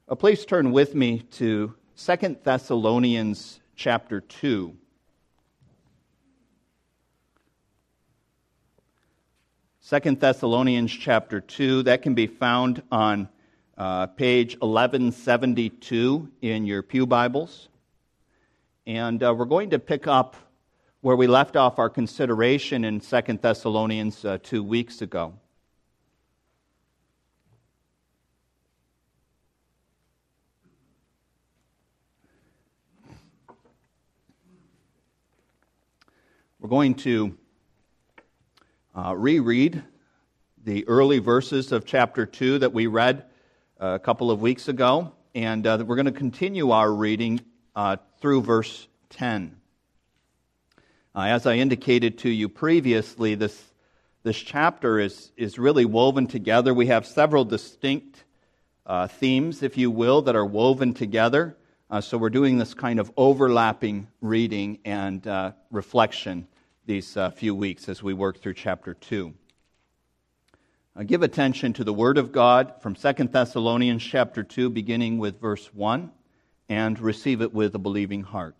Please turn with me to 2 Thessalonians chapter 2. 2 Thessalonians chapter 2, that can be found on page 1172 in your pew Bibles. And we're going to pick up where we left off our consideration in 2 Thessalonians 2 weeks ago. We're going to reread the early verses of chapter 2 that we read a couple of weeks ago, and we're going to continue our reading through verse 10. As I indicated to you previously, this chapter is really woven together. We have several distinct themes, if you will, that are woven together. So we're doing this kind of overlapping reading and reflection these few weeks as we work through chapter 2. Give attention to the Word of God from 2 Thessalonians chapter 2, beginning with verse 1, and receive it with a believing heart.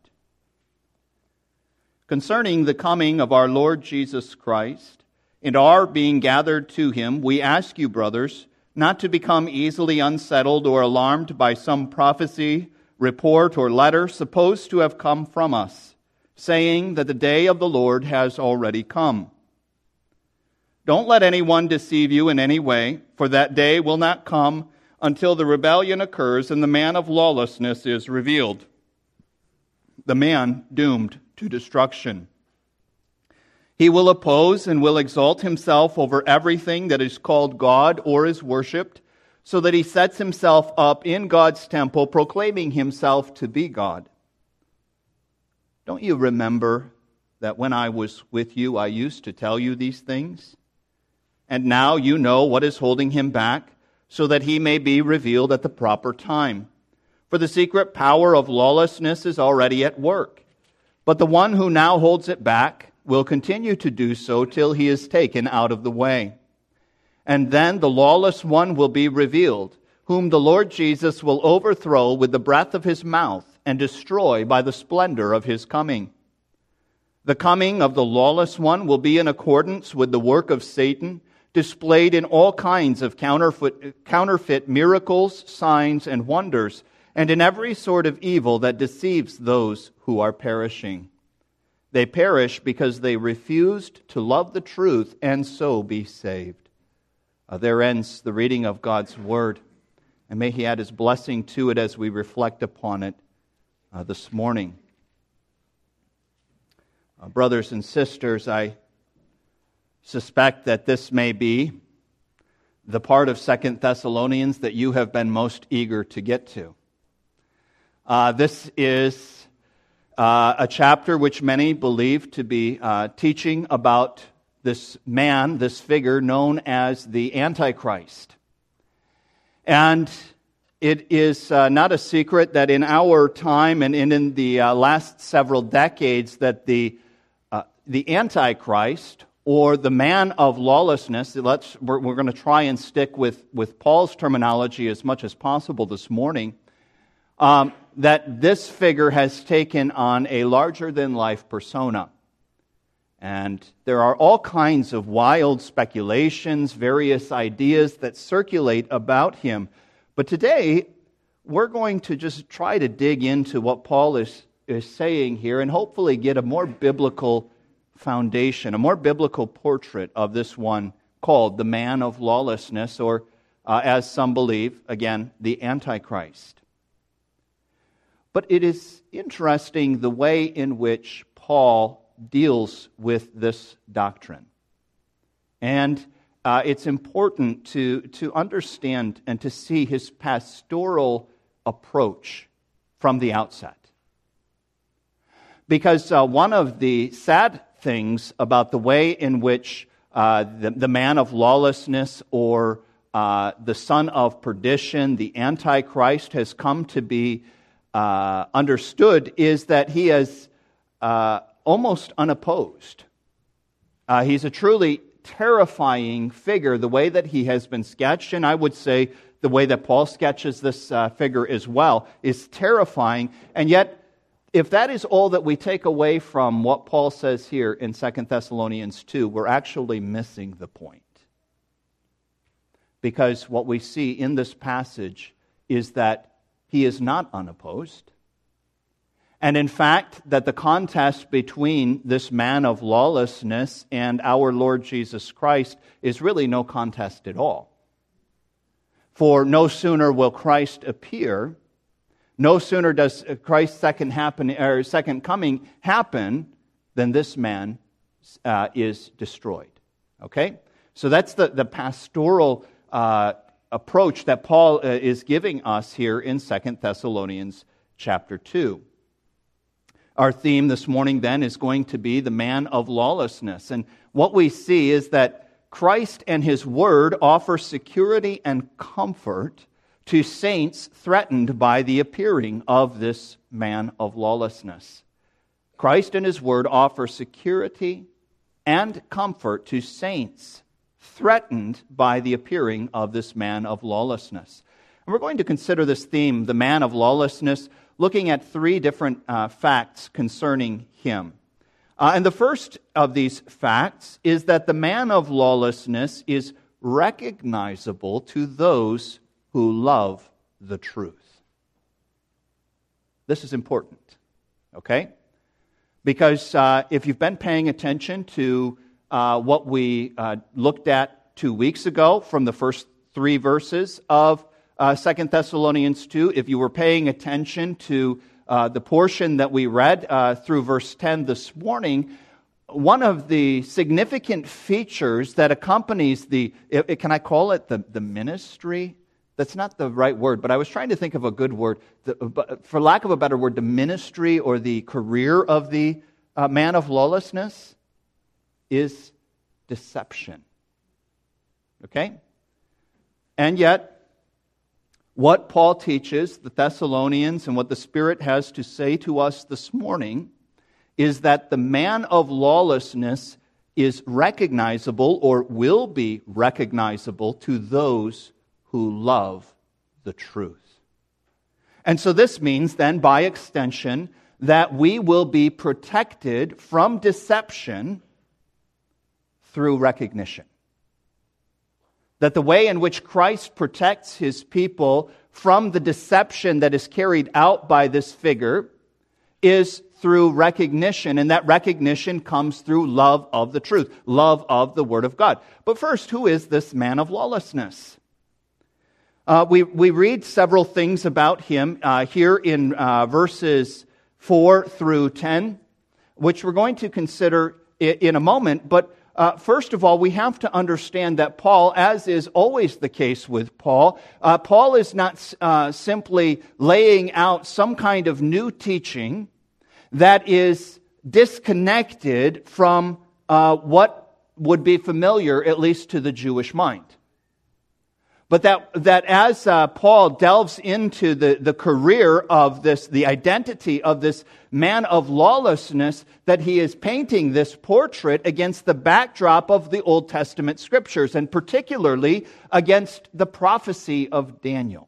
Concerning the coming of our Lord Jesus Christ and our being gathered to Him, we ask you, brothers, not to become easily unsettled or alarmed by some prophecy, report, or letter supposed to have come from us, saying that the day of the Lord has already come. Don't let anyone deceive you in any way, for that day will not come until the rebellion occurs and the man of lawlessness is revealed, the man doomed to destruction. He will oppose and will exalt himself over everything that is called God or is worshipped, so that he sets himself up in God's temple, proclaiming himself to be God. Don't you remember that when I was with you, I used to tell you these things? And now you know what is holding him back, so that he may be revealed at the proper time. For the secret power of lawlessness is already at work. But the one who now holds it back will continue to do so till he is taken out of the way. And then the lawless one will be revealed, whom the Lord Jesus will overthrow with the breath of his mouth and destroy by the splendor of his coming. The coming of the lawless one will be in accordance with the work of Satan, displayed in all kinds of counterfeit miracles, signs, and wonders, and in every sort of evil that deceives those who are perishing. They perish because they refused to love the truth and so be saved. There ends the reading of God's Word, and may He add His blessing to it as we reflect upon it this morning. Brothers and sisters, I suspect that this may be the part of 2 Thessalonians that you have been most eager to get to. This is a chapter which many believe to be teaching about this man, this figure known as the Antichrist. And it is not a secret that in our time and in the last several decades that the Antichrist, or the man of lawlessness, we're going to try and stick with Paul's terminology as much as possible this morning, that this figure has taken on a larger-than-life persona. And there are all kinds of wild speculations, various ideas that circulate about him. But today, we're going to just try to dig into what Paul is saying here and hopefully get a more biblical foundation, a more biblical portrait of this one called the man of lawlessness, or as some believe, again, the Antichrist. But it is interesting the way in which Paul deals with this doctrine. And it's important to understand and to see his pastoral approach from the outset. Because one of the sad things about the way in which the man of lawlessness, or the son of perdition, the Antichrist, has come to be understood is that he is almost unopposed. He's a truly terrifying figure, the way that he has been sketched, and I would say the way that Paul sketches this figure as well, is terrifying. And yet, if that is all that we take away from what Paul says here in 2 Thessalonians 2, we're actually missing the point. Because what we see in this passage is that he is not unopposed. And in fact, that the contest between this man of lawlessness and our Lord Jesus Christ is really no contest at all. For no sooner will Christ appear, no sooner does Christ's second coming happen, than this man is destroyed. Okay? So that's the pastoral approach that Paul is giving us here in 2 Thessalonians chapter 2. Our theme this morning then is going to be the man of lawlessness. And what we see is that Christ and His Word offer security and comfort to saints threatened by the appearing of this man of lawlessness. Christ and His Word offer security and comfort to saints threatened by the appearing of this man of lawlessness. And we're going to consider this theme, the man of lawlessness, looking at three different facts concerning him. And the first of these facts is that the man of lawlessness is recognizable to those who love the truth. This is important, okay? Because if you've been paying attention to what we looked at 2 weeks ago from the first 3 verses of 2 Thessalonians 2, if you were paying attention to the portion that we read through verse 10 this morning, one of the significant features that accompanies can I call it the ministry? That's not the right word, but I was trying to think of a good word. For lack of a better word, the ministry or the career of the man of lawlessness is deception. Okay? And yet, what Paul teaches the Thessalonians and what the Spirit has to say to us this morning is that the man of lawlessness is recognizable or will be recognizable to those who love the truth. And so this means then, by extension, that we will be protected from deception through recognition. That the way in which Christ protects His people from the deception that is carried out by this figure is through recognition, and that recognition comes through love of the truth, love of the Word of God. But first, who is this man of lawlessness? We read several things about him here in verses 4 through 10, which we're going to consider in a moment, but first of all, we have to understand that Paul, as is always the case with Paul, Paul is not simply laying out some kind of new teaching that is disconnected from what would be familiar, at least to the Jewish mind. But that as Paul delves into the career of this, the identity of this man of lawlessness, that he is painting this portrait against the backdrop of the Old Testament Scriptures, and particularly against the prophecy of Daniel.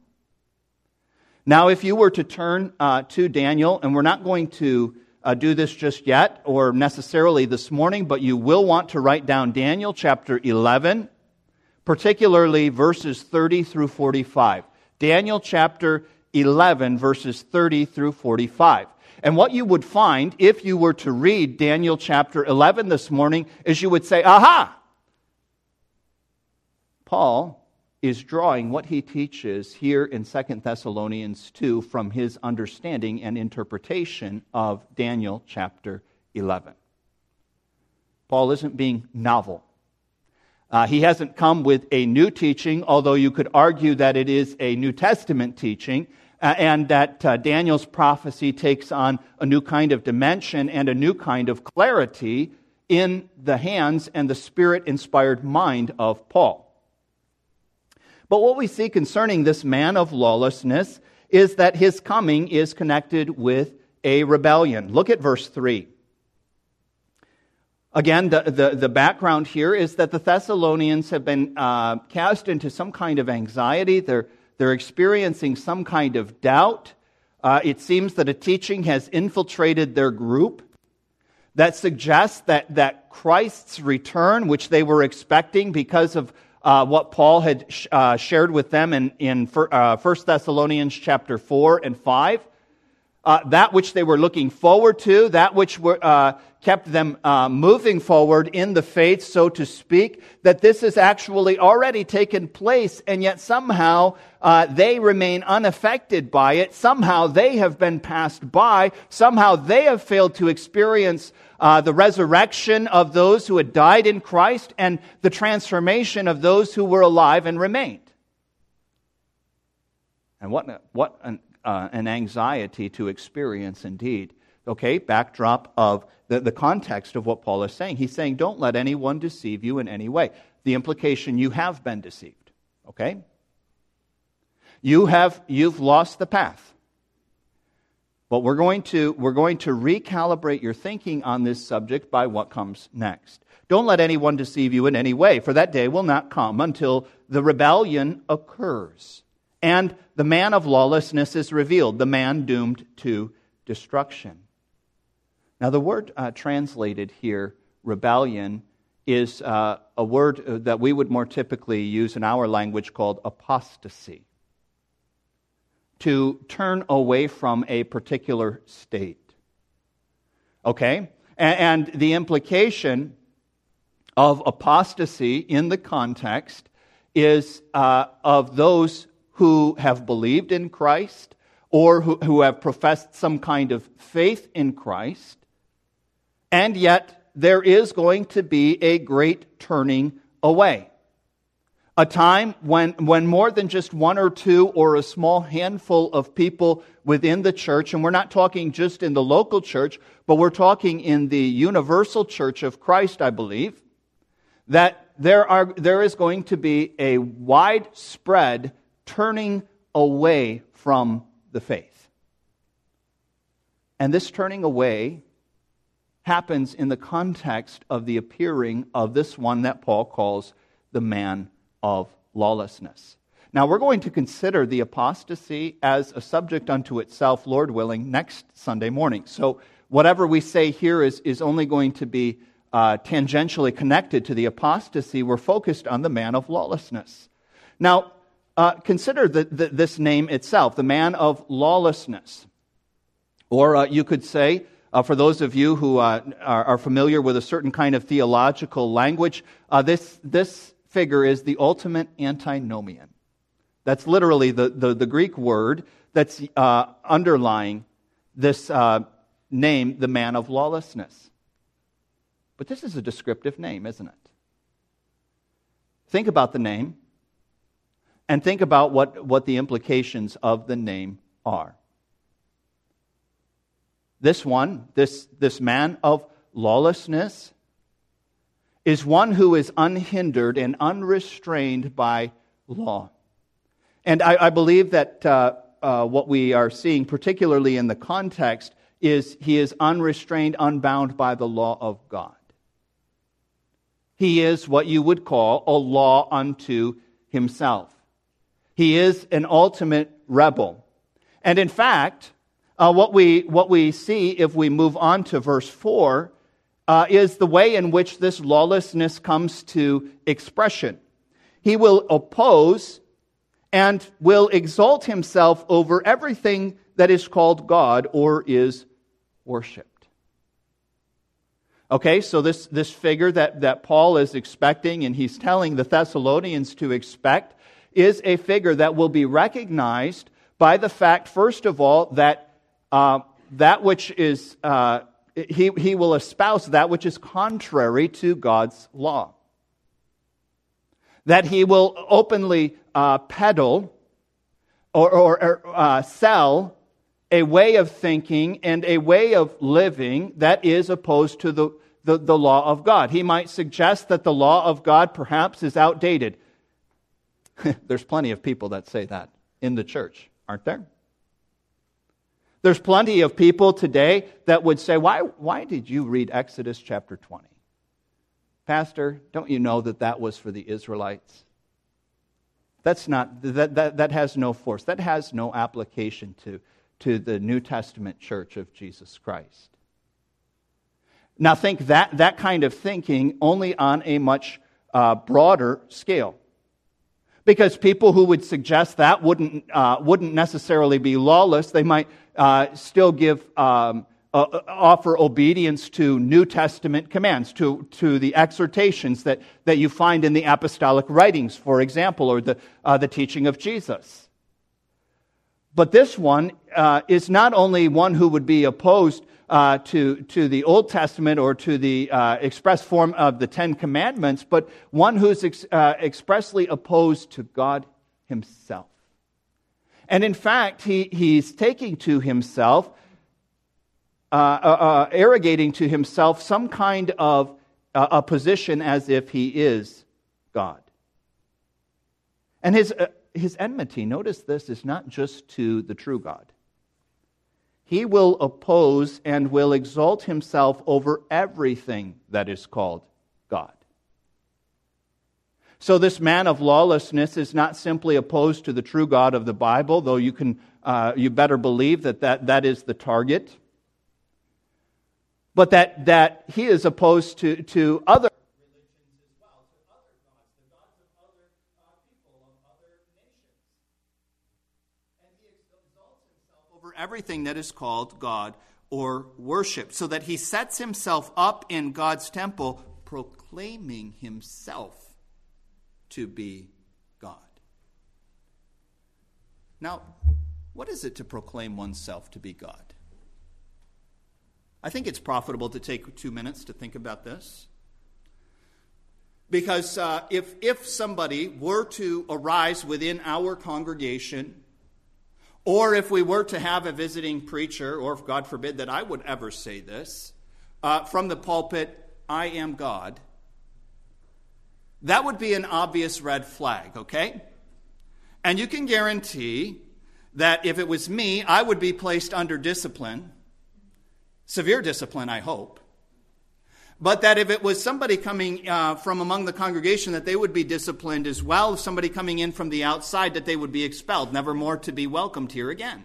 Now, if you were to turn to Daniel, and we're not going to do this just yet, or necessarily this morning, but you will want to write down Daniel chapter 11, particularly verses 30 through 45. Daniel chapter 11, verses 30 through 45. And what you would find if you were to read Daniel chapter 11 this morning is you would say, aha! Paul is drawing what he teaches here in 2 Thessalonians 2 from his understanding and interpretation of Daniel chapter 11. Paul isn't being novel. He hasn't come with a new teaching, although you could argue that it is a New Testament teaching, and that Daniel's prophecy takes on a new kind of dimension and a new kind of clarity in the hands and the Spirit-inspired mind of Paul. But what we see concerning this man of lawlessness is that his coming is connected with a rebellion. Look at verse 3. Again, the background here is that the Thessalonians have been cast into some kind of anxiety. They're experiencing some kind of doubt. It seems that a teaching has infiltrated their group that suggests that Christ's return, which they were expecting because of what Paul had shared with them in 1 Thessalonians chapter 4 and 5, that which they were looking forward to, that which kept them moving forward in the faith, so to speak, that this has actually already taken place, and yet somehow they remain unaffected by it. Somehow they have been passed by. Somehow they have failed to experience the resurrection of those who had died in Christ and the transformation of those who were alive and remained. And what an anxiety to experience indeed. Okay, backdrop of the context of what Paul is saying. He's saying, don't let anyone deceive you in any way. The implication, you have been deceived. Okay? You've lost the path. But we're going to recalibrate your thinking on this subject by what comes next. Don't let anyone deceive you in any way, for that day will not come until the rebellion occurs and the man of lawlessness is revealed, the man doomed to destruction. Now, the word translated here, rebellion, is a word that we would more typically use in our language called apostasy. To turn away from a particular state. Okay? And the implication of apostasy in the context is of those who have believed in Christ or who have professed some kind of faith in Christ, and yet there is going to be a great turning away. A time when more than just one or two or a small handful of people within the church, and we're not talking just in the local church, but we're talking in the universal church of Christ, I believe, that there is going to be a widespread turning away from the faith. And this turning away happens in the context of the appearing of this one that Paul calls the man of lawlessness. Now, we're going to consider the apostasy as a subject unto itself, Lord willing, next Sunday morning. So whatever we say here is only going to be tangentially connected to the apostasy. We're focused on the man of lawlessness. Now, consider this name itself, the man of lawlessness. Or you could say, for those of you who are familiar with a certain kind of theological language, this figure is the ultimate antinomian. That's literally the Greek word that's underlying this name, the man of lawlessness. But this is a descriptive name, isn't it? Think about the name and think about what the implications of the name are. This man of lawlessness is one who is unhindered and unrestrained by law. And I believe that what we are seeing, particularly in the context, is he is unrestrained, unbound by the law of God. He is what you would call a law unto himself. He is an ultimate rebel. And in fact, what we see if we move on to verse 4 is the way in which this lawlessness comes to expression. He will oppose and will exalt himself over everything that is called God or is worshipped. Okay, so this figure that Paul is expecting and he's telling the Thessalonians to expect is a figure that will be recognized by the fact, first of all, that that which is he will espouse that which is contrary to God's law. That he will openly peddle or sell a way of thinking and a way of living that is opposed to the law of God. He might suggest that the law of God perhaps is outdated. There's plenty of people that say that in the church, aren't there? There's plenty of people today that would say, why did you read Exodus chapter 20? Pastor, don't you know that was for the Israelites? That has no force. That has no application to the New Testament church of Jesus Christ. Now think that kind of thinking only on a much broader scale. Because people who would suggest that wouldn't necessarily be lawless. They might still offer obedience to New Testament commands, to the exhortations that you find in the apostolic writings, for example, or the teaching of Jesus. But this one is not only one who would be opposed to the Old Testament or to the express form of the Ten Commandments, but one who's expressly opposed to God himself. And in fact, he's taking to himself, arrogating to himself some kind of a position as if he is God. And his enmity, notice this, is not just to the true God. He will oppose and will exalt himself over everything that is called God. So this man of lawlessness is not simply opposed to the true God of the Bible, though you better believe that is the target, but that he is opposed to other religions as well, to other gods, the gods of other people, of other nations. And he exalts himself over everything that is called God or worship, so that he sets himself up in God's temple, proclaiming himself to be God. Now, what is it to proclaim oneself to be God? I think it's profitable to take 2 minutes to think about this. Because if somebody were to arise within our congregation, or if we were to have a visiting preacher, or if God forbid that I would ever say this, from the pulpit, I am God, that would be an obvious red flag, okay? And you can guarantee that if it was me, I would be placed under discipline. Severe discipline, I hope. But that if it was somebody coming from among the congregation, that they would be disciplined as well. If somebody coming in from the outside, that they would be expelled, never more to be welcomed here again.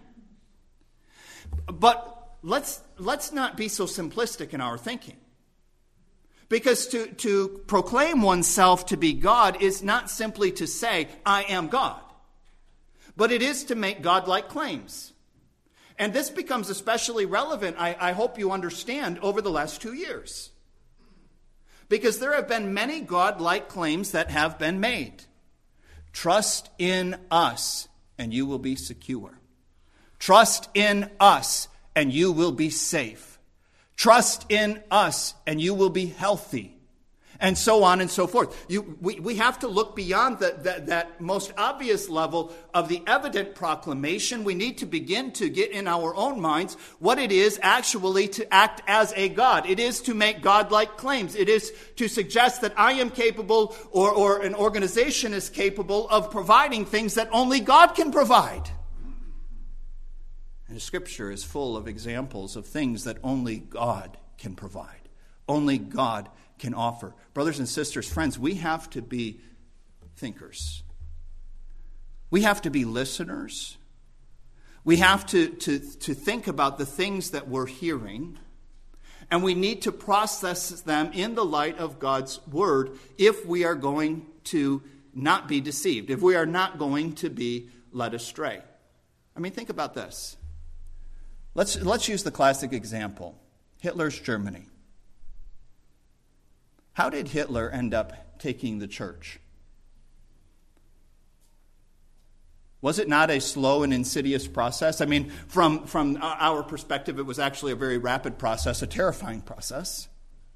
But let's not be so simplistic in our thinking. Because to proclaim oneself to be God is not simply to say, I am God. But it is to make God-like claims. And this becomes especially relevant, I hope you understand, over the last 2 years. Because there have been many God-like claims that have been made. Trust in us, and you will be secure. Trust in us, and you will be safe. Trust in us, and you will be healthy. And so on and so forth. We have to look beyond that most obvious level of the evident proclamation. We need to begin to get in our own minds what it is actually to act as a God. It is to make God-like claims. It is to suggest that I am capable or an organization is capable of providing things that only God can provide. And the Scripture is full of examples of things that only God can provide. Only God can offer. Brothers and sisters, friends, we have to be thinkers. We have to be listeners. We have to think about the things that we're hearing, and we need to process them in the light of God's Word if we are going to not be deceived, if we are not going to be led astray. I mean, think about this. Let's use the classic example, Hitler's Germany. How did Hitler end up taking the church? Was it not a slow and insidious process? I mean, from our perspective, it was actually a very rapid process, a terrifying process.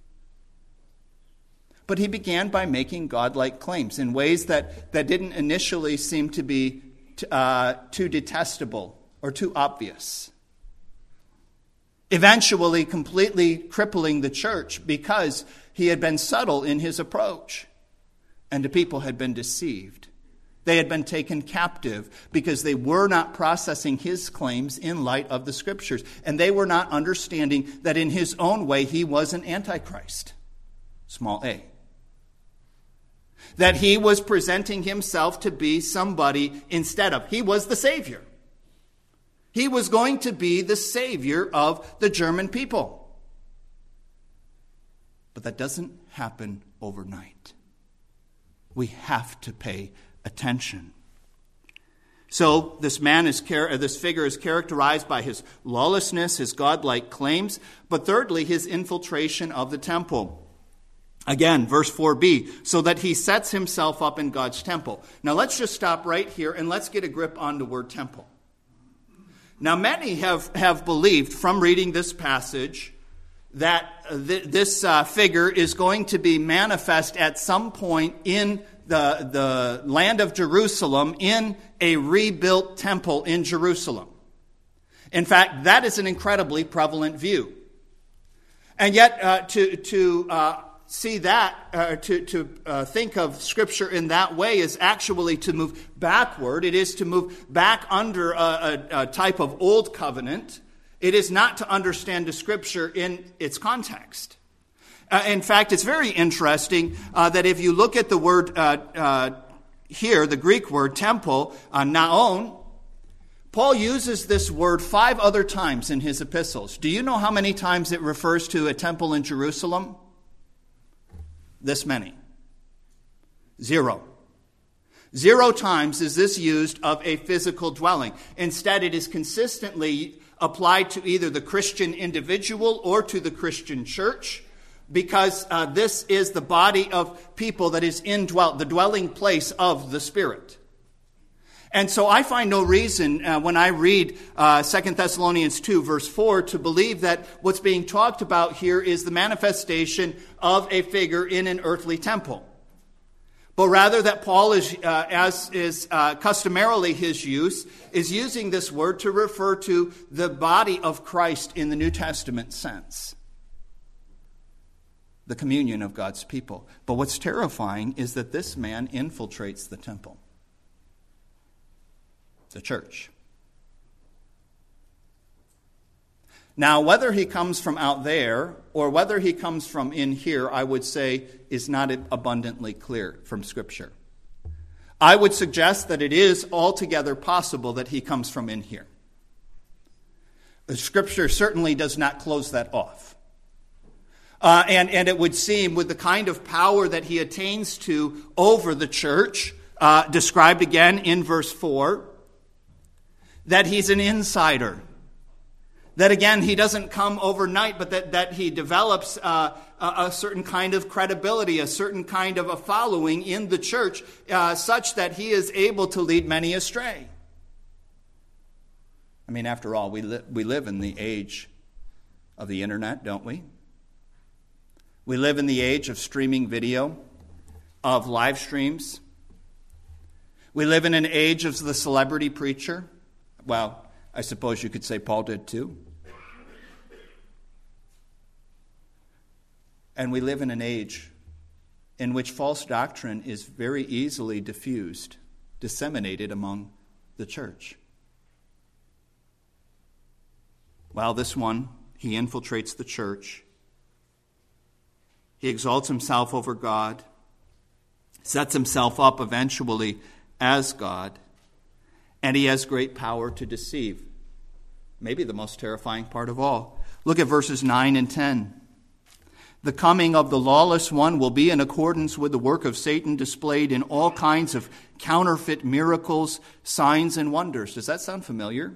But he began by making godlike claims in ways that didn't initially seem to be too detestable or too obvious. Eventually completely crippling the church because he had been subtle in his approach, and the people had been deceived. They had been taken captive because they were not processing his claims in light of the Scriptures, and they were not understanding that in his own way he was an antichrist, small a. that he was presenting himself to be somebody instead of. He was the Savior. He was going to be the Savior of the German people. But that doesn't happen overnight. We have to pay attention. So this figure is characterized by his lawlessness, his godlike claims, but thirdly, his infiltration of the temple. Again, verse 4b, so that he sets himself up in God's temple. Now let's just stop right here and let's get a grip on the word temple. Now many have believed from reading this passage that this figure is going to be manifest at some point in the land of Jerusalem in a rebuilt temple in Jerusalem. In fact, that is an incredibly prevalent view. And yet, to see that, to think of Scripture in that way is actually to move backward. It is to move back under a type of old covenant. It is not to understand the Scripture in its context. In fact, it's very interesting that if you look at the word here, the Greek word temple, naon, Paul uses this word 5 other times in his epistles. Do you know how many times it refers to a temple in Jerusalem? This many. 0. 0 times is this used of a physical dwelling. Instead, it is consistently applied to either the Christian individual or to the Christian church, because this is the body of people that is the dwelling place of the Spirit. And so I find no reason when I read 2 Thessalonians 2, verse 4, to believe that what's being talked about here is the manifestation of a figure in an earthly temple. But rather that Paul, as is customarily his use, is using this word to refer to the body of Christ in the New Testament sense. The communion of God's people. But what's terrifying is that this man infiltrates the temple. The church. Now, whether he comes from out there or whether he comes from in here, I would say is not abundantly clear from Scripture. I would suggest that it is altogether possible that he comes from in here. The Scripture certainly does not close that off. And it would seem with the kind of power that he attains to over the church, described again in verse 4, that he's an insider. That again, he doesn't come overnight, but that he develops a certain kind of credibility, a certain kind of a following in the church, such that he is able to lead many astray. I mean, after all, we live in the age of the internet, don't we? We live in the age of streaming video, of live streams. We live in an age of the celebrity preacher. Well, I suppose you could say Paul did too. And we live in an age in which false doctrine is very easily diffused, disseminated among the church. Well, this one, he infiltrates the church. He exalts himself over God, sets himself up eventually as God, and he has great power to deceive. Maybe the most terrifying part of all. Look at verses 9 and 10. The coming of the lawless one will be in accordance with the work of Satan displayed in all kinds of counterfeit miracles, signs, and wonders. Does that sound familiar?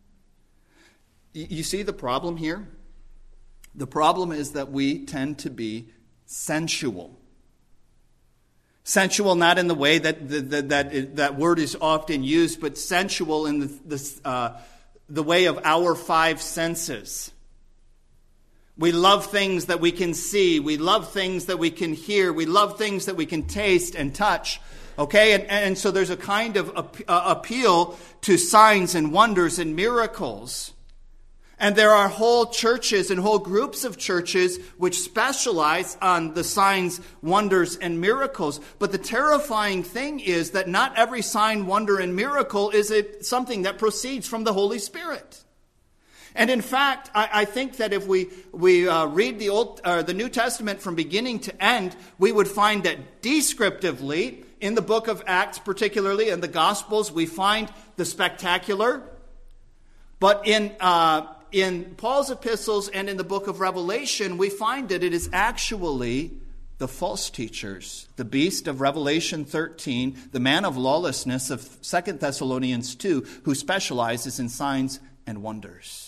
You see the problem here? The problem is that we tend to be sensual. Sensual not in the way that word is often used, but sensual in the way of our 5 senses. We love things that we can see. We love things that we can hear. We love things that we can taste and touch. Okay? And so there's a kind of appeal to signs and wonders and miracles. And there are whole churches and whole groups of churches which specialize on the signs, wonders, and miracles. But the terrifying thing is that not every sign, wonder, and miracle is something that proceeds from the Holy Spirit. And in fact, I think that if we read the New Testament from beginning to end, we would find that descriptively, in the book of Acts particularly, in the Gospels, we find the spectacular. But in Paul's epistles and in the book of Revelation, we find that it is actually the false teachers, the beast of Revelation 13, the man of lawlessness of 2 Thessalonians 2, who specializes in signs and wonders.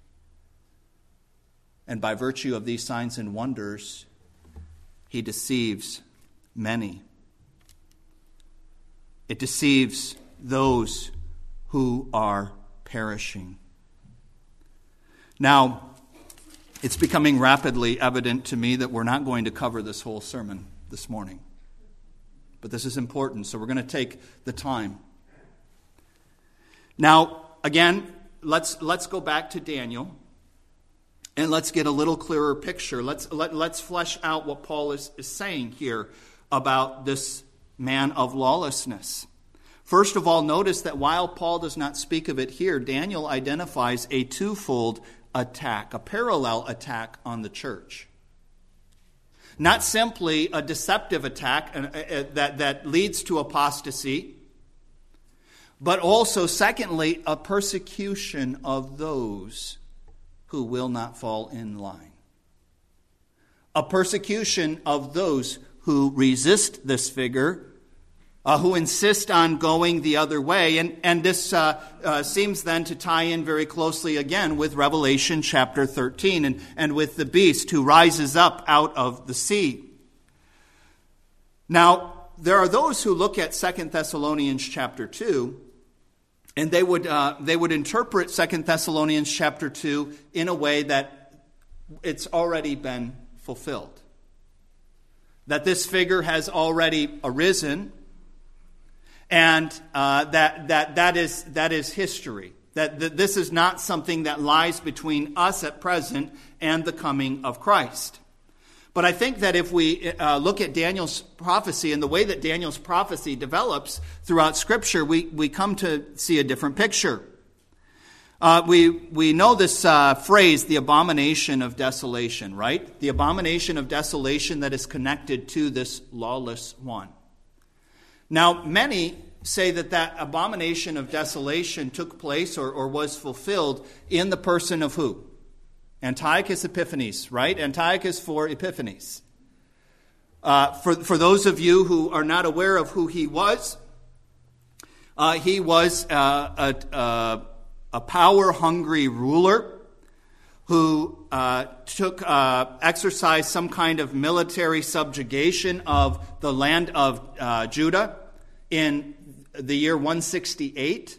And by virtue of these signs and wonders, he deceives many. It deceives those who are perishing. Now, it's becoming rapidly evident to me that we're not going to cover this whole sermon this morning. But this is important, so we're going to take the time. Now, again, let's go back to Daniel. And let's get a little clearer picture. Let's flesh out what Paul is saying here about this man of lawlessness. First of all, notice that while Paul does not speak of it here, Daniel identifies a twofold attack, a parallel attack on the church. Not simply a deceptive attack that leads to apostasy, but also, secondly, a persecution of those who will not fall in line. A persecution of those who resist this figure, who insist on going the other way. And this seems then to tie in very closely again with Revelation chapter 13 and with the beast who rises up out of the sea. Now, there are those who look at 2 Thessalonians chapter 2, and they would interpret 2 Thessalonians chapter 2 in a way that it's already been fulfilled. That this figure has already arisen, and that is history. That this is not something that lies between us at present and the coming of Christ. But I think that if we look at Daniel's prophecy and the way that Daniel's prophecy develops throughout Scripture, we come to see a different picture. We know this phrase, the abomination of desolation, right? The abomination of desolation that is connected to this lawless one. Now, many say that abomination of desolation took place or was fulfilled in the person of who? Antiochus Epiphanes, right? Antiochus for Epiphanes. For those of you who are not aware of who he was a power-hungry ruler who exercised some kind of military subjugation of the land of Judah in the year 168.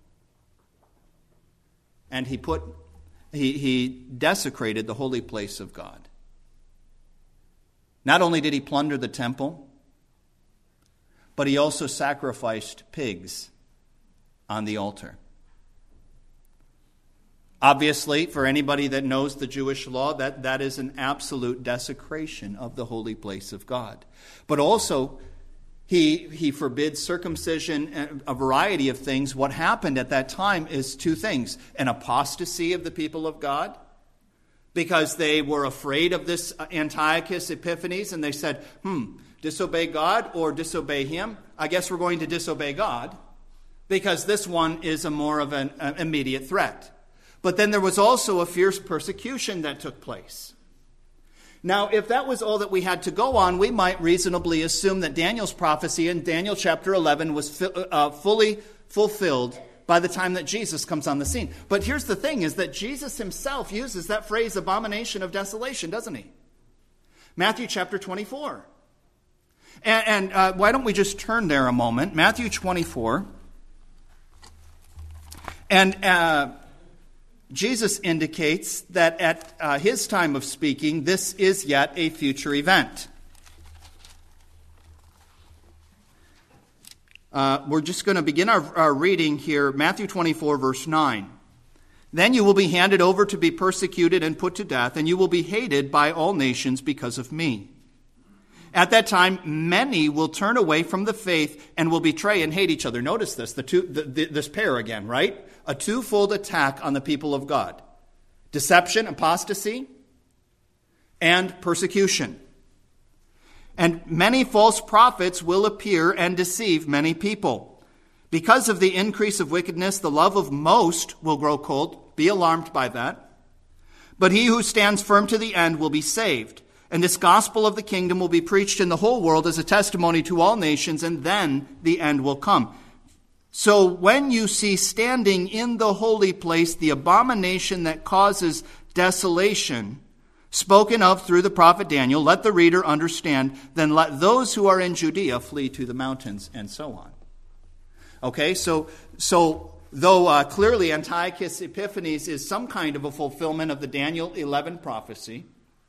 And he desecrated the holy place of God. Not only did he plunder the temple, but he also sacrificed pigs on the altar. Obviously, for anybody that knows the Jewish law, that is an absolute desecration of the holy place of God. But also, he forbids circumcision and a variety of things. What happened at that time is two things. An apostasy of the people of God, because they were afraid of this Antiochus Epiphanes, and they said, disobey God or disobey him? I guess we're going to disobey God, because this one is a more of an immediate threat. But then there was also a fierce persecution that took place. Now, if that was all that we had to go on, we might reasonably assume that Daniel's prophecy in Daniel chapter 11 was fully fulfilled by the time that Jesus comes on the scene. But here's the thing, is that Jesus himself uses that phrase, abomination of desolation, doesn't he? Matthew chapter 24. And why don't we just turn there a moment? Matthew 24. And Jesus indicates that at his time of speaking, this is yet a future event. We're just going to begin our reading here, Matthew 24, verse 9. Then you will be handed over to be persecuted and put to death, and you will be hated by all nations because of me. At that time, many will turn away from the faith and will betray and hate each other. Notice this, this pair again, right? A twofold attack on the people of God. deception, apostasy, and persecution. And many false prophets will appear and deceive many people. Because of the increase of wickedness, the love of most will grow cold. Be alarmed by that. But he who stands firm to the end will be saved. And this gospel of the kingdom will be preached in the whole world as a testimony to all nations, and then the end will come. So when you see standing in the holy place the abomination that causes desolation, spoken of through the prophet Daniel, let the reader understand, then let those who are in Judea flee to the mountains, and so on. Okay, so though clearly Antiochus Epiphanes is some kind of a fulfillment of the Daniel 11 prophecy,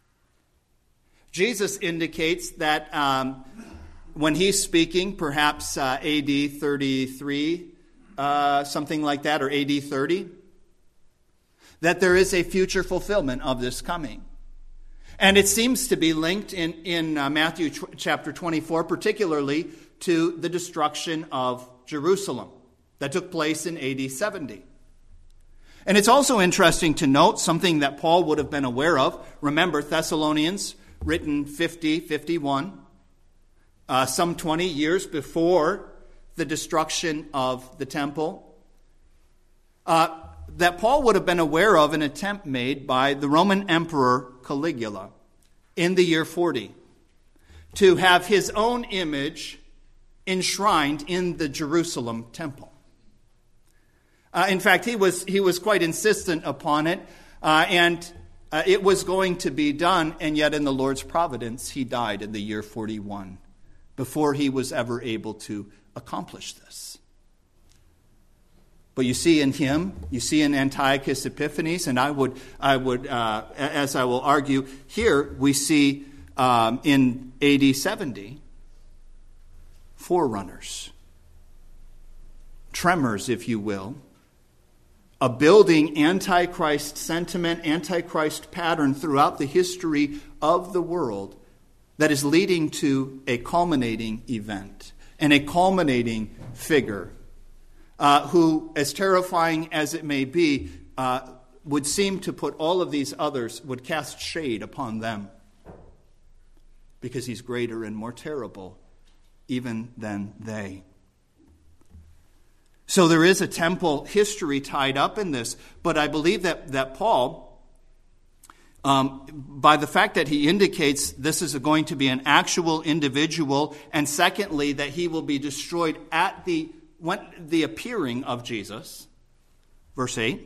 Jesus indicates that when he's speaking, perhaps AD 33, something like that, or AD 30, that there is a future fulfillment of this coming. And it seems to be linked in Matthew chapter 24, particularly to the destruction of Jerusalem that took place in AD 70. And it's also interesting to note something that Paul would have been aware of. Remember, Thessalonians, written 51, some 20 years before the destruction of the temple, that Paul would have been aware of an attempt made by the Roman Emperor Caligula in the year 40 to have his own image enshrined in the Jerusalem temple. In fact, he was quite insistent upon it, and it was going to be done, and yet in the Lord's providence, he died in the year 41 before he was ever able to accomplish this. But you see in him, you see in Antiochus Epiphanes, and I would, as I will argue here, we see in AD 70, forerunners, tremors, if you will, a building Antichrist sentiment, Antichrist pattern throughout the history of the world that is leading to a culminating event and a culminating figure who, as terrifying as it may be, would seem to put all of these others, would cast shade upon them because he's greater and more terrible even than they. So there is a temple history tied up in this, but I believe that Paul, by the fact that he indicates this is going to be an actual individual, and secondly, that he will be destroyed at the appearing of Jesus, verse 8,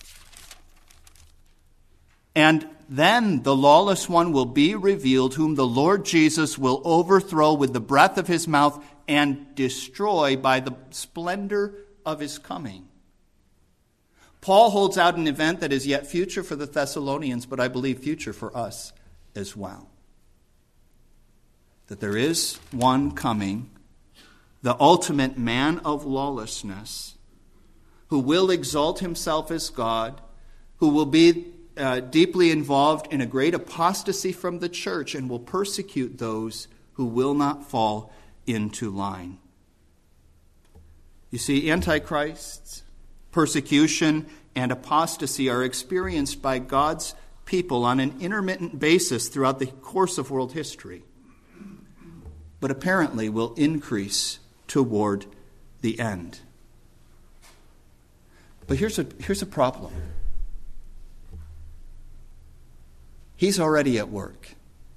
and then the lawless one will be revealed, whom the Lord Jesus will overthrow with the breath of his mouth and destroy by the splendor of his coming. Paul holds out an event that is yet future for the Thessalonians, but I believe future for us as well. That there is one coming, the ultimate man of lawlessness, who will exalt himself as God, who will be deeply involved in a great apostasy from the church and will persecute those who will not fall into line. You see, antichrists, persecution, and apostasy are experienced by God's people on an intermittent basis throughout the course of world history, but apparently will increase toward the end. But here's a problem. He's already at work.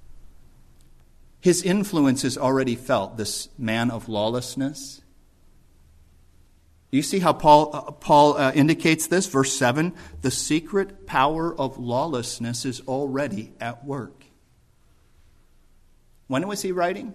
His influence is already felt, this man of lawlessness. You see how Paul indicates this? Verse 7, the secret power of lawlessness is already at work. When was he writing?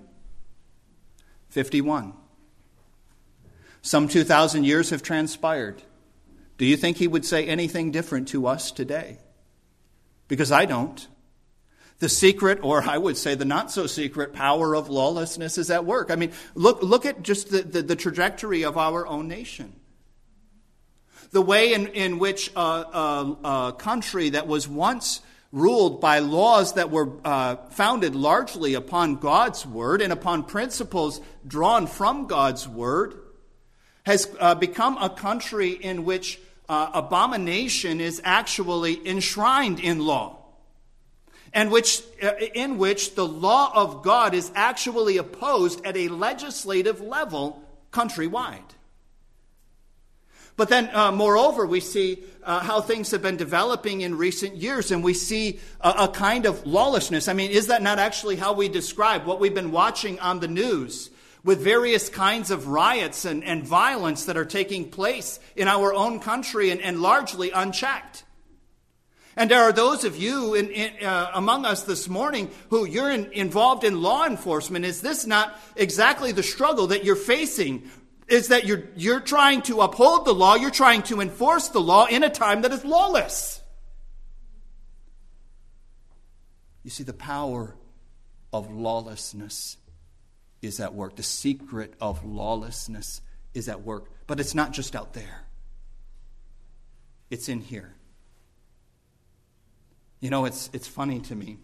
51. Some 2,000 years have transpired. Do you think he would say anything different to us today? Because I don't. The secret, or I would say the not-so-secret power of lawlessness is at work. I mean, look at just the trajectory of our own nation. The way in which a country that was once ruled by laws that were founded largely upon God's word and upon principles drawn from God's word has become a country in which abomination is actually enshrined in law, and in which the law of God is actually opposed at a legislative level countrywide. But then, moreover, we see how things have been developing in recent years, and we see a kind of lawlessness. I mean, is that not actually how we describe what we've been watching on the news with various kinds of riots and violence that are taking place in our own country and largely unchecked? And there are those of you among us this morning who you're involved in law enforcement. Is this not exactly the struggle that you're facing? Is that you're trying to uphold the law, you're trying to enforce the law in a time that is lawless. You see, the power of lawlessness is at work. The secret of lawlessness is at work. But it's not just out there. It's in here. You know, it's funny to me.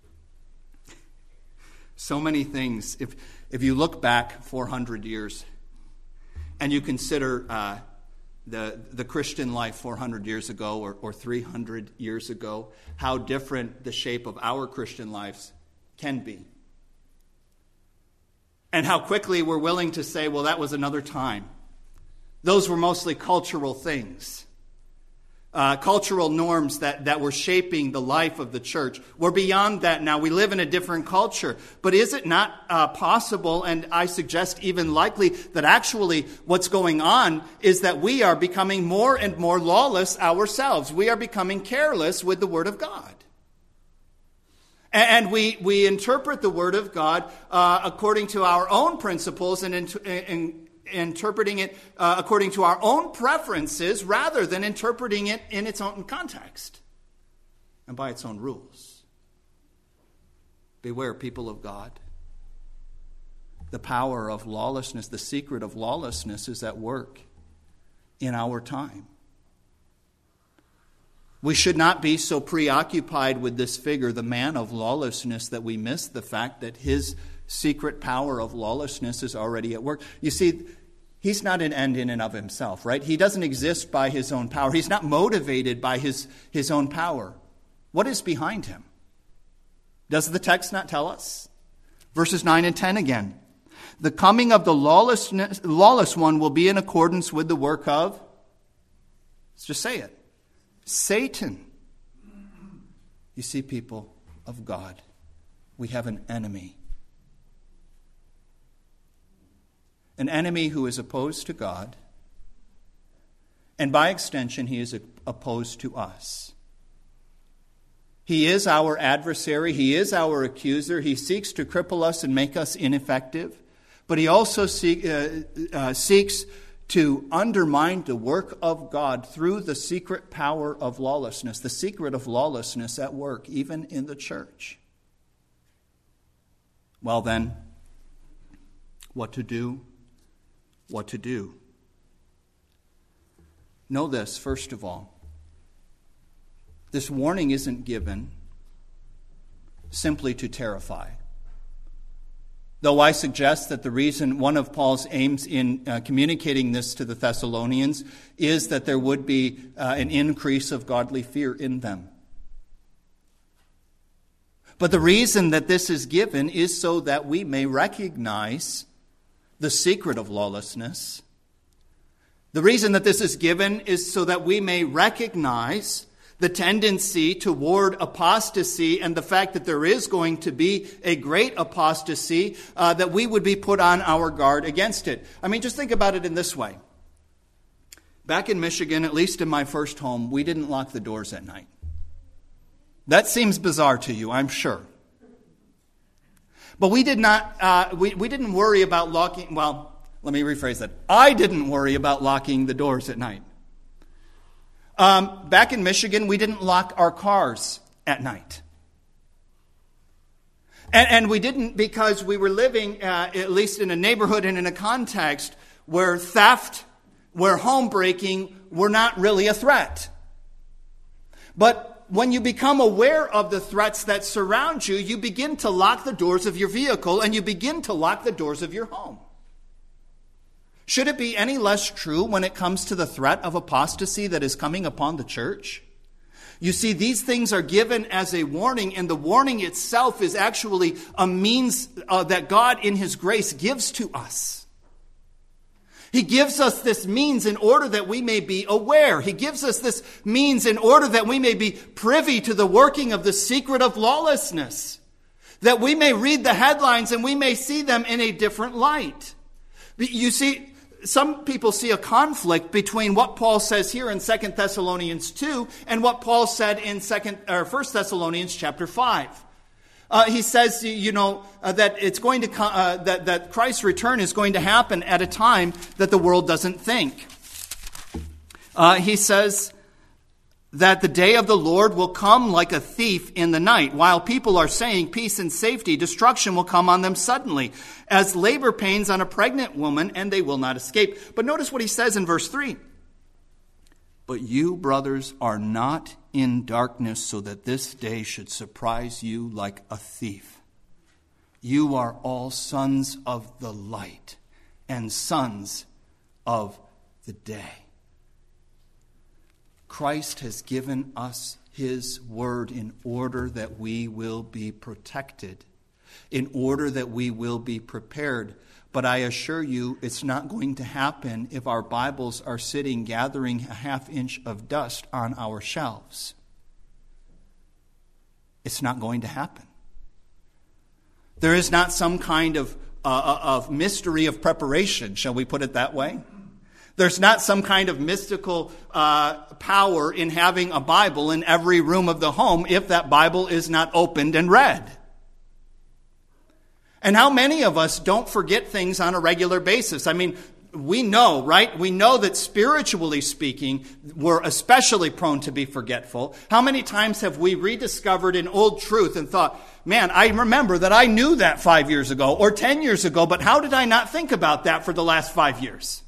So many things. If you look back 400 years, and you consider the Christian life 400 years ago or 300 years ago, how different the shape of our Christian lives can be. And how quickly we're willing to say, well, that was another time. Those were mostly cultural things. Cultural norms that were shaping the life of the church. We're beyond that now. We live in a different culture. But is it not possible, and I suggest even likely, that actually what's going on is that we are becoming more and more lawless ourselves. We are becoming careless with the Word of God. And we interpret the Word of God according to our own principles and interpreting it according to our own preferences rather than interpreting it in its own context and by its own rules. Beware, people of God. The power of lawlessness, the secret of lawlessness is at work in our time. We should not be so preoccupied with this figure, the man of lawlessness, that we miss the fact that his secret power of lawlessness is already at work. You see, he's not an end in and of himself, right? He doesn't exist by his own power. He's not motivated by his own power. What is behind him? Does the text not tell us? Verses 9 and 10 again. The coming of the lawless one will be in accordance with the work of, let's just say it, Satan. You see, people of God, we have an enemy. An enemy who is opposed to God, and by extension, he is opposed to us. He is our adversary. He is our accuser. He seeks to cripple us and make us ineffective. But he also seeks to undermine the work of God through the secret power of lawlessness, the secret of lawlessness at work, even in the church. Well then, what to do? What to do? Know this, first of all. This warning isn't given simply to terrify. Though I suggest that the reason, one of Paul's aims in communicating this to the Thessalonians is that there would be an increase of godly fear in them. But the reason that this is given is so that we may recognize the secret of lawlessness. The reason that this is given is so that we may recognize the tendency toward apostasy and the fact that there is going to be a great apostasy, that we would be put on our guard against it. I mean, just think about it in this way. Back in Michigan, at least in my first home, we didn't lock the doors at night. That seems bizarre to you, I'm sure. But we did not. We didn't worry about locking. Well, let me rephrase that. I didn't worry about locking the doors at night. Back in Michigan, we didn't lock our cars at night. And we didn't because we were living, at least in a neighborhood and in a context where theft, where home breaking were not really a threat. But when you become aware of the threats that surround you, you begin to lock the doors of your vehicle and you begin to lock the doors of your home. Should it be any less true when it comes to the threat of apostasy that is coming upon the church? You see, these things are given as a warning, and the warning itself is actually a means that God in His grace gives to us. He gives us this means in order that we may be aware. He gives us this means in order that we may be privy to the working of the secret of lawlessness, that we may read the headlines and we may see them in a different light. You see, some people see a conflict between what Paul says here in 2 Thessalonians 2 and what Paul said in 1 Thessalonians chapter 5. He says, that it's going to that Christ's return is going to happen at a time that the world doesn't think. He says that the day of the Lord will come like a thief in the night. While people are saying peace and safety, destruction will come on them suddenly, as labor pains on a pregnant woman, and they will not escape. But notice what he says in verse 3. But you, brothers, are not in darkness so that this day should surprise you like a thief. You are all sons of the light and sons of the day. Christ has given us His word in order that we will be protected, in order that we will be prepared. But I assure you, it's not going to happen if our Bibles are sitting gathering a half inch of dust on our shelves. It's not going to happen. There is not some kind of mystery of preparation, shall we put it that way? There's not some kind of mystical power in having a Bible in every room of the home if that Bible is not opened and read. And how many of us don't forget things on a regular basis? I mean, we know, right? We know that spiritually speaking, we're especially prone to be forgetful. How many times have we rediscovered an old truth and thought, man, I remember that I knew that 5 years ago or 10 years ago, but how did I not think about that for the last 5 years?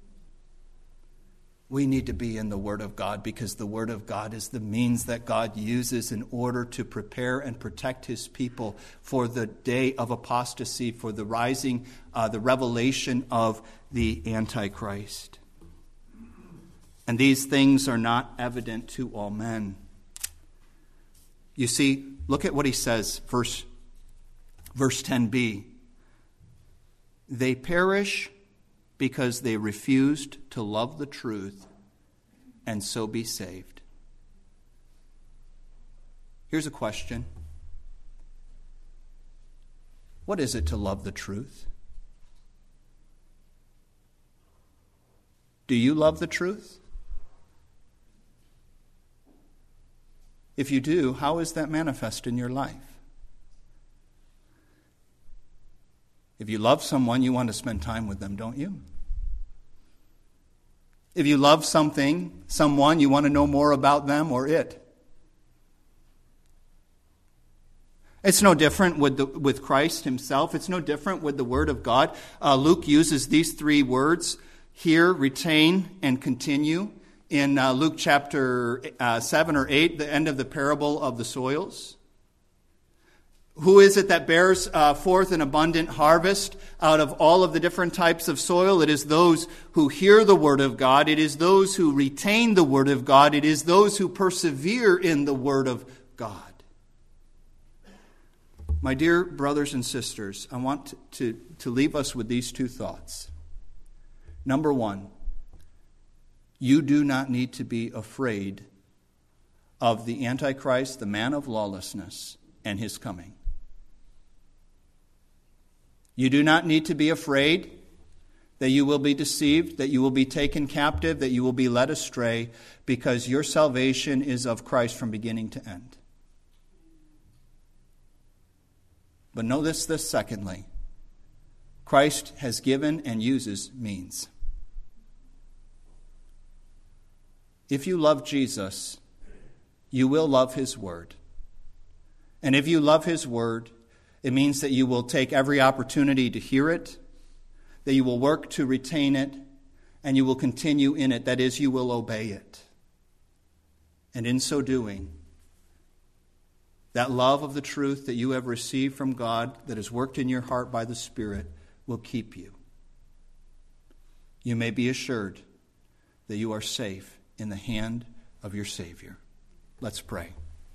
We need to be in the Word of God because the Word of God is the means that God uses in order to prepare and protect His people for the day of apostasy, for the rising, the revelation of the Antichrist. And these things are not evident to all men. You see, look at what he says, verse 10b. They perish because they refused to love the truth and so be saved. Here's a question. What is it to love the truth? Do you love the truth? If you do, how is that manifest in your life? If you love someone, you want to spend time with them, don't you? If you love someone, you want to know more about them or it. It's no different with Christ Himself. It's no different with the Word of God. Luke uses these three words here, retain and continue, in Luke chapter 7 or 8, the end of the parable of the soils. Who is it that bears forth an abundant harvest out of all of the different types of soil? It is those who hear the Word of God. It is those who retain the Word of God. It is those who persevere in the Word of God. My dear brothers and sisters, I want to leave us with these two thoughts. Number one, you do not need to be afraid of the Antichrist, the man of lawlessness, and his coming. You do not need to be afraid that you will be deceived, that you will be taken captive, that you will be led astray, because your salvation is of Christ from beginning to end. But know this secondly. Christ has given and uses means. If you love Jesus, you will love His Word. And if you love His Word, it means that you will take every opportunity to hear it, that you will work to retain it, and you will continue in it. That is, you will obey it. And in so doing, that love of the truth that you have received from God, that is worked in your heart by the Spirit, will keep you. you may be assured that you are safe in the hand of your Savior. Let's pray.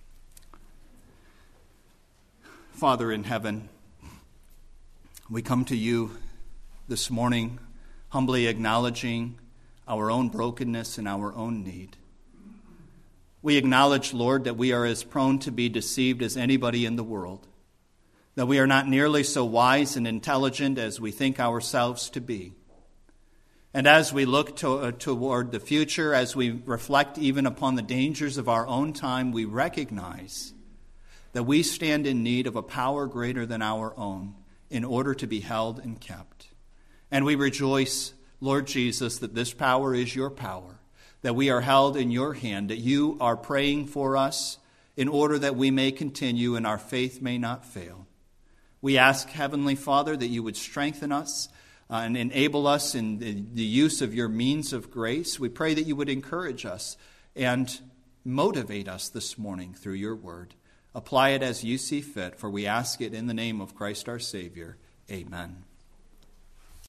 Father in heaven, we come to you this morning humbly acknowledging our own brokenness and our own need. We acknowledge, Lord, that we are as prone to be deceived as anybody in the world, that we are not nearly so wise and intelligent as we think ourselves to be. And as we look toward the future, as we reflect even upon the dangers of our own time, we recognize that we stand in need of a power greater than our own in order to be held and kept. And we rejoice, Lord Jesus, that this power is your power, that we are held in your hand, that you are praying for us in order that we may continue and our faith may not fail. We ask, Heavenly Father, that you would strengthen us and enable us in the use of your means of grace. We pray that you would encourage us and motivate us this morning through your word. Apply it as you see fit, for we ask it in the name of Christ our Savior. Amen.